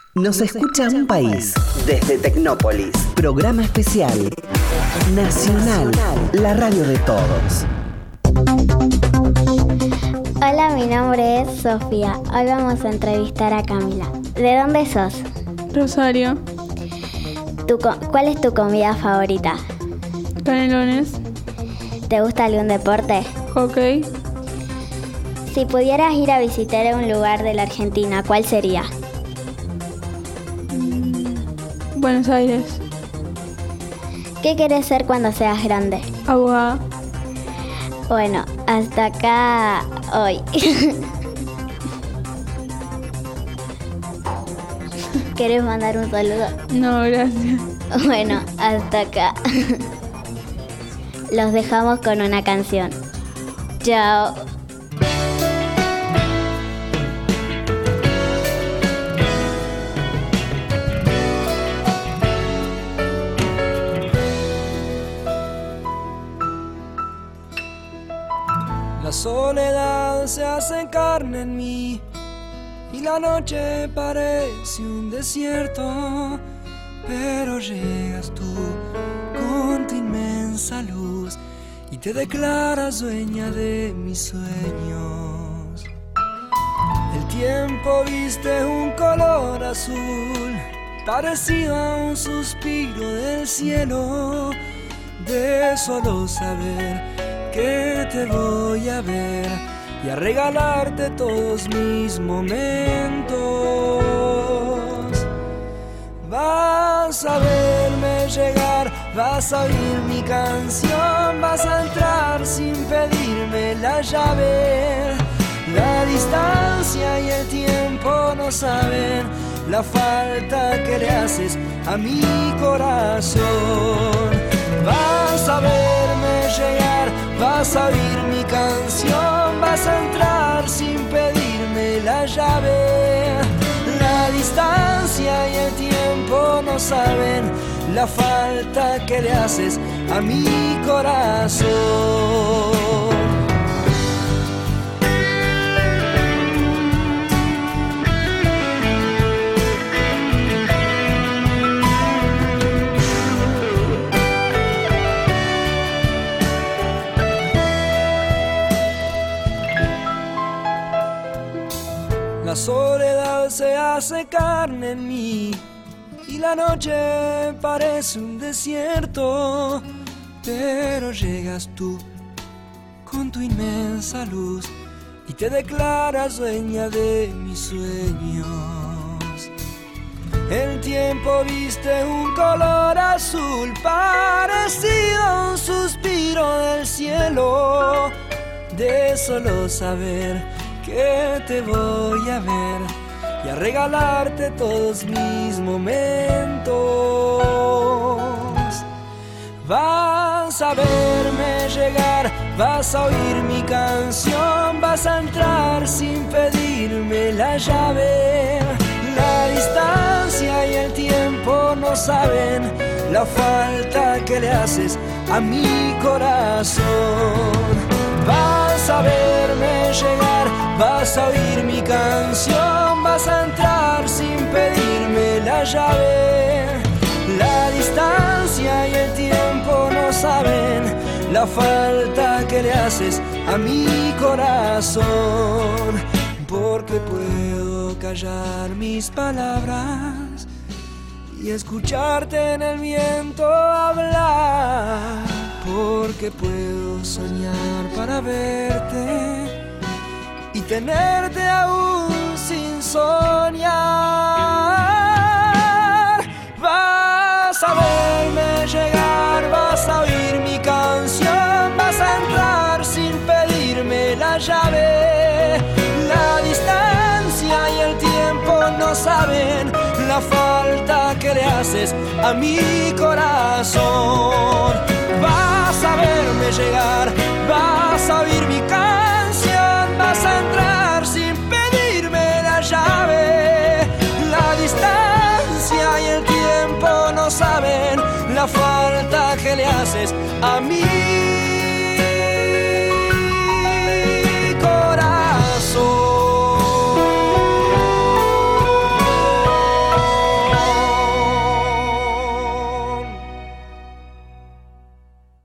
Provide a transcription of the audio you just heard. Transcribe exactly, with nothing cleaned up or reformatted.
Nos escucha un país. Desde Tecnópolis. Programa especial. Nacional. La radio de todos. Hola, mi nombre es Sofía. Hoy vamos a entrevistar a Camila. ¿De dónde sos? Rosario. ¿Tu co- ¿Cuál es tu comida favorita? Canelones. ¿Te gusta algún deporte? Hockey. Si pudieras ir a visitar un lugar de la Argentina, ¿cuál sería? Buenos Aires. ¿Qué querés ser cuando seas grande? Abogada. Bueno, hasta acá hoy. ¿Querés mandar un saludo? No, gracias. Bueno, hasta acá. Los dejamos con una canción. Chao. La soledad se hace carne en mí y la noche parece un desierto, pero llegas tú con tu inmensa luz y te declaras dueña de mis sueños. El tiempo viste un color azul parecido a un suspiro del cielo, de solo saber que te voy a ver y a regalarte todos mis momentos. Vas a verme llegar, vas a oír mi canción, vas a entrar sin pedirme la llave. La distancia y el tiempo no saben la falta que le haces a mi corazón. Vas a verme llegar, vas a oír mi canción, vas a entrar sin pedirme la llave. La distancia y el tiempo no saben la falta que le haces a mi corazón. La soledad se hace carne en mí y la noche parece un desierto, pero llegas tú con tu inmensa luz y te declaras dueña de mis sueños. El tiempo viste un color azul parecido a un suspiro del cielo, de solo saber que te voy a ver y a regalarte todos mis momentos. Vas a verme llegar, vas a oír mi canción, vas a entrar sin pedirme la llave. La distancia y el tiempo no saben la falta que le haces a mi corazón. Vas a verme llegar, vas a oír mi canción, vas a entrar sin pedirme la llave. La distancia y el tiempo no saben la falta que le haces a mi corazón, porque puedo callar mis palabras y escucharte en el viento hablar, porque puedo soñar para verte y tenerte aún sin soñar. Vas a verme llegar, vas a oír mi canción, vas a entrar sin pedirme la llave. La distancia y el tiempo no saben la falta que le haces a mi corazón. Vas a verme llegar, vas a oír mi canción,